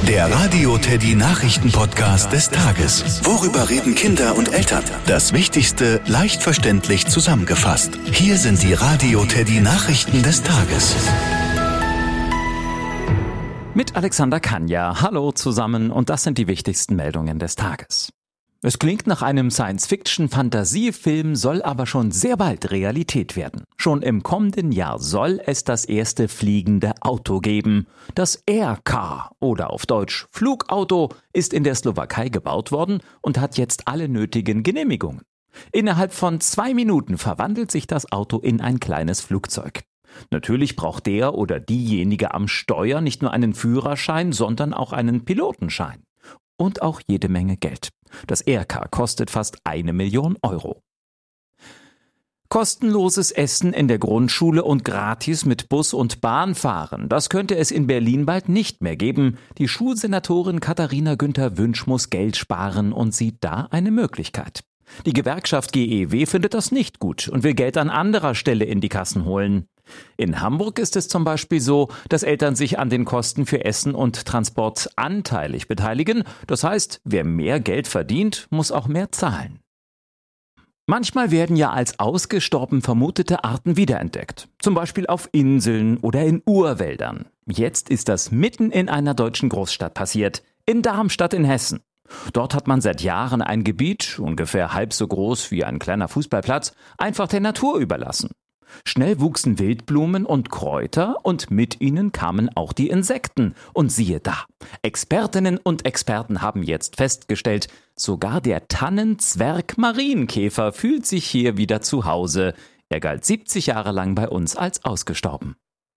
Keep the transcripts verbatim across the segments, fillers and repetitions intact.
Der Radio Teddy Nachrichten-Podcast des Tages. Worüber reden Kinder und Eltern? Das Wichtigste leicht verständlich zusammengefasst. Hier sind die Radio Teddy Nachrichten des Tages. Mit Alexander Kanja. Hallo zusammen und das sind die wichtigsten Meldungen des Tages. Es klingt nach einem Science-Fiction-Fantasiefilm, soll aber schon sehr bald Realität werden. Schon im kommenden Jahr soll es das erste fliegende Auto geben. Das Aircar oder auf Deutsch Flugauto ist in der Slowakei gebaut worden und hat jetzt alle nötigen Genehmigungen. Innerhalb von zwei Minuten verwandelt sich das Auto in ein kleines Flugzeug. Natürlich braucht der oder diejenige am Steuer nicht nur einen Führerschein, sondern auch einen Pilotenschein. Und auch jede Menge Geld. Das Aircar kostet fast eine Million Euro. Kostenloses Essen in der Grundschule und gratis mit Bus und Bahn fahren, das könnte es in Berlin bald nicht mehr geben. Die Schulsenatorin Katharina Günther-Wünsch muss Geld sparen und sieht da eine Möglichkeit. Die Gewerkschaft G E W findet das nicht gut und will Geld an anderer Stelle in die Kassen holen. In Hamburg ist es zum Beispiel so, dass Eltern sich an den Kosten für Essen und Transport anteilig beteiligen. Das heißt, wer mehr Geld verdient, muss auch mehr zahlen. Manchmal werden ja als ausgestorben vermutete Arten wiederentdeckt. Zum Beispiel auf Inseln oder in Urwäldern. Jetzt ist das mitten in einer deutschen Großstadt passiert. In Darmstadt in Hessen. Dort hat man seit Jahren ein Gebiet, ungefähr halb so groß wie ein kleiner Fußballplatz, einfach der Natur überlassen. Schnell wuchsen Wildblumen und Kräuter und mit ihnen kamen auch die Insekten. Und siehe da, Expertinnen und Experten haben jetzt festgestellt, sogar der Tannenzwerg-Marienkäfer fühlt sich hier wieder zu Hause. Er galt siebzig Jahre lang bei uns als ausgestorben.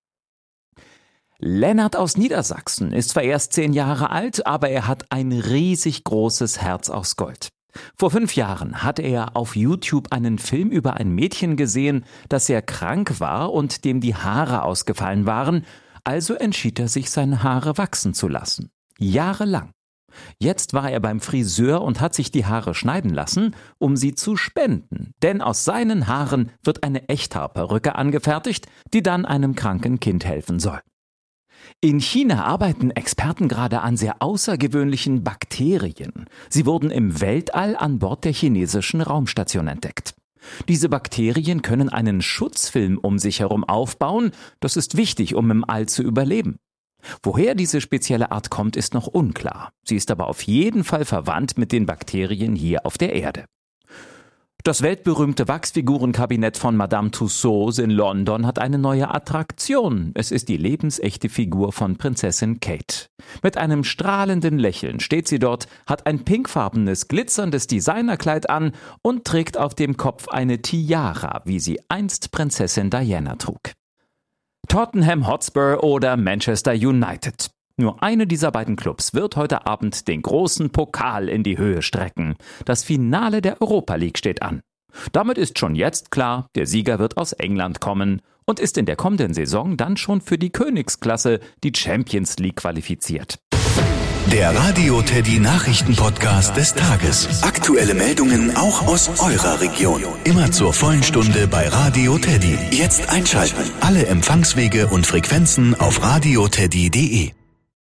Lennart aus Niedersachsen ist zwar erst zehn Jahre alt, aber er hat ein riesig großes Herz aus Gold. Vor fünf Jahren hatte er auf YouTube einen Film über ein Mädchen gesehen, das sehr krank war und dem die Haare ausgefallen waren, also entschied er sich, seine Haare wachsen zu lassen. Jahrelang. Jetzt war er beim Friseur und hat sich die Haare schneiden lassen, um sie zu spenden. Denn aus seinen Haaren wird eine Echthaarperücke angefertigt, die dann einem kranken Kind helfen soll. In China arbeiten Experten gerade an sehr außergewöhnlichen Bakterien. Sie wurden im Weltall an Bord der chinesischen Raumstation entdeckt. Diese Bakterien können einen Schutzfilm um sich herum aufbauen. Das ist wichtig, um im All zu überleben. Woher diese spezielle Art kommt, ist noch unklar. Sie ist aber auf jeden Fall verwandt mit den Bakterien hier auf der Erde. Das weltberühmte Wachsfigurenkabinett von Madame Tussauds in London hat eine neue Attraktion. Es ist die lebensechte Figur von Prinzessin Kate. Mit einem strahlenden Lächeln steht sie dort, hat ein pinkfarbenes, glitzerndes Designerkleid an und trägt auf dem Kopf eine Tiara, wie sie einst Prinzessin Diana trug. Tottenham Hotspur oder Manchester United. Nur eine dieser beiden Clubs wird heute Abend den großen Pokal in die Höhe strecken. Das Finale der Europa League steht an. Damit ist schon jetzt klar, der Sieger wird aus England kommen und ist in der kommenden Saison dann schon für die Königsklasse, die Champions League, qualifiziert. Der Radio Teddy Nachrichten-Podcast des Tages. Aktuelle Meldungen auch aus eurer Region. Immer zur vollen Stunde bei Radio Teddy. Jetzt einschalten. Alle Empfangswege und Frequenzen auf radioteddy punkt de.